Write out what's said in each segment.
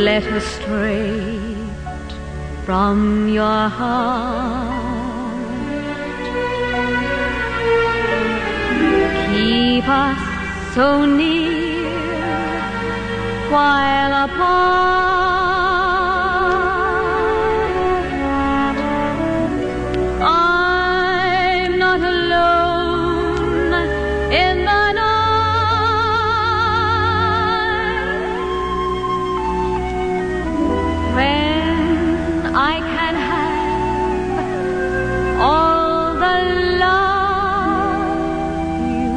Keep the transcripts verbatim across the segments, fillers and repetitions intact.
letter straight from your heart. Keep us so near while apart. I'm not alone in the night when I can have all the love you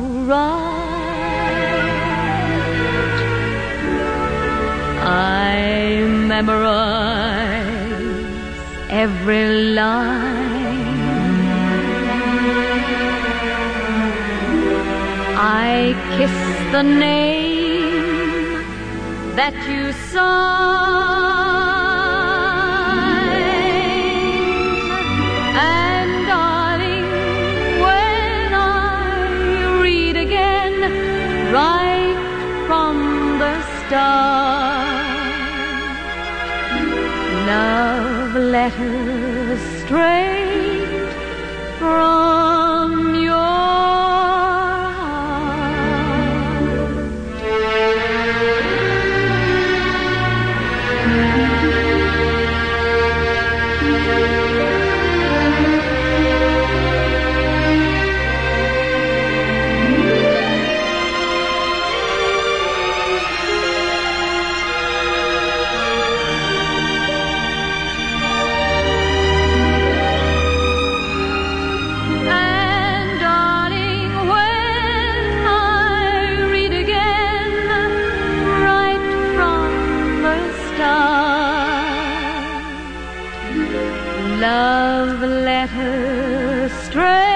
write. I memorize every line. I kiss the name that you sign. And darling, when I read again, right from the start, love letters straight from your love letters straight